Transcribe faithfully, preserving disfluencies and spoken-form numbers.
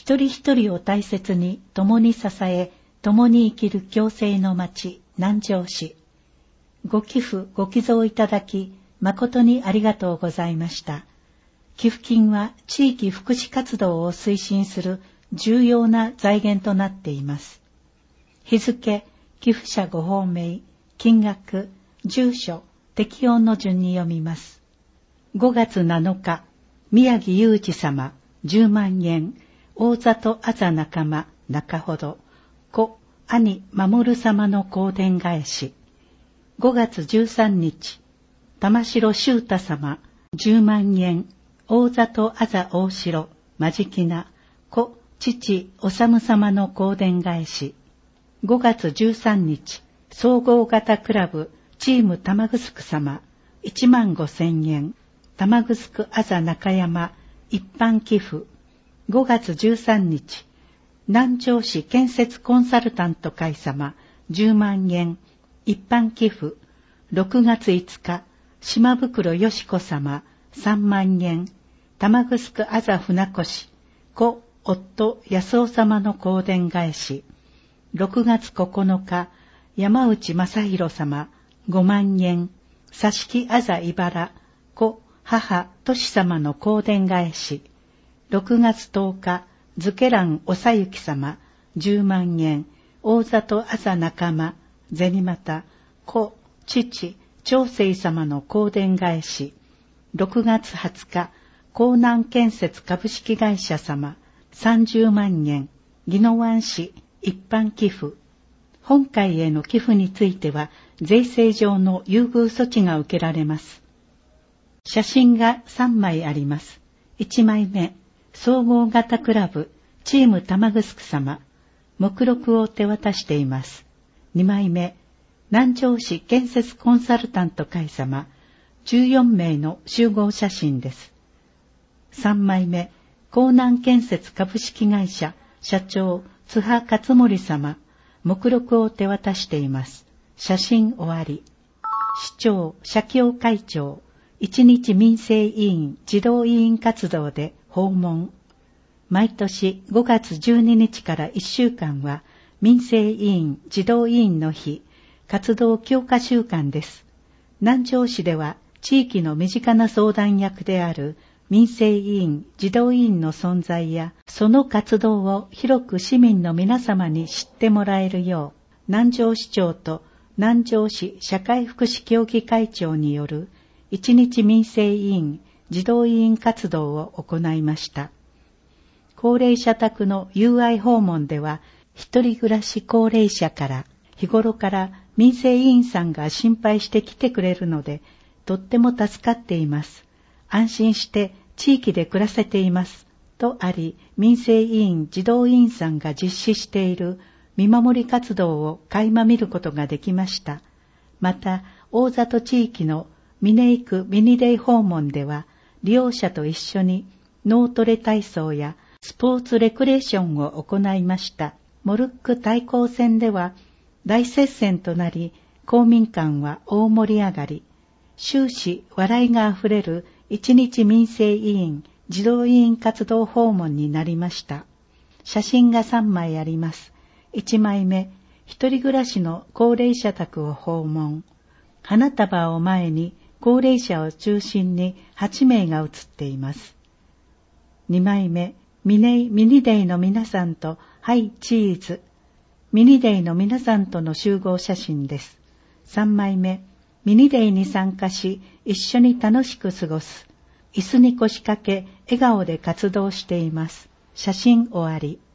一人一人を大切に共に支え、共に生きる共生の町、南城市。ご寄付、ご寄贈いただき、誠にありがとうございました。寄付金は地域福祉活動を推進する重要な財源となっています。日付、寄付者ご方名、金額、住所、適用の順に読みます。ごがつなのか、宮城雄二様、じゅうまんえん、大里あざ仲間、中ほど、子、兄、守様の香典返し。ごがつじゅうさんにち、玉城修太様、じゅうまんえん、大里あざ大城、まじきな、子、父、おさむ様の香典返し。ごがつじゅうさんにち、総合型クラブ、チーム玉城様、いちまんごせんえん、玉城あざ中山、一般寄付。ごがつじゅうさんにち、南城市建設コンサルタント会様、じゅうまんえん、一般寄付。ろくがついつか、島袋よしこ様、さんまんえん、玉城あざ船越、子、夫、安尾様の香典返し。ろくがつここのか、山内正弘様、ごまんえん、佐敷あざ茨、子、母、とし様の香典返し。ろくがつとおか、ズケランおさゆき様、じゅうまんえん、大里あざ仲間、銭又、子、父、長生様の香典返し。ろくがつはつか、江南建設株式会社様、さんじゅうまんえん、宜野湾市、一般寄付。本会への寄付については、税制上の優遇措置が受けられます。写真がさんまいあります。いちまいめ、総合型クラブ、チーム玉城様、目録を手渡しています。にまいめ、南城市建設コンサルタント会様、じゅうよんめいの集合写真です。さんまいめ、江南建設株式会社、社長、津波勝森様、目録を手渡しています。写真終わり。市長、社協会長、一日民生委員、児童委員活動で訪問。毎年ごがつじゅうににちからいっしゅうかんは民生委員、児童委員の日、活動強化週間です。南城市では地域の身近な相談役である民生委員、児童委員の存在やその活動を広く市民の皆様に知ってもらえるよう、南城市長と南城市社会福祉協議会長による一日民生委員、児童委員活動を行いました。高齢者宅の友愛訪問では、一人暮らし高齢者から日頃から民生委員さんが心配して来てくれるので、とっても助かっています。安心して地域で暮らせています。とあり、民生委員、児童委員さんが実施している見守り活動を垣間見ることができました。また、大里地域の峰井区ミニデイ訪問では、利用者と一緒に脳トレ体操やスポーツレクレーションを行いました。モルック対抗戦では大接戦となり、公民館は大盛り上がり、終始笑いがあふれる一日民生委員、児童委員活動訪問になりました。写真がさんまいあります。いちまいめ、一人暮らしの高齢者宅を訪問。花束を前に高齢者を中心にはちめいが写っています。にまいめ、ミネイミニデイの皆さんとハイチーズ。ミニデイの皆さんとの集合写真です。さんまいめ、ミニデイに参加し、一緒に楽しく過ごす。椅子に腰掛け、笑顔で活動しています。写真終わり。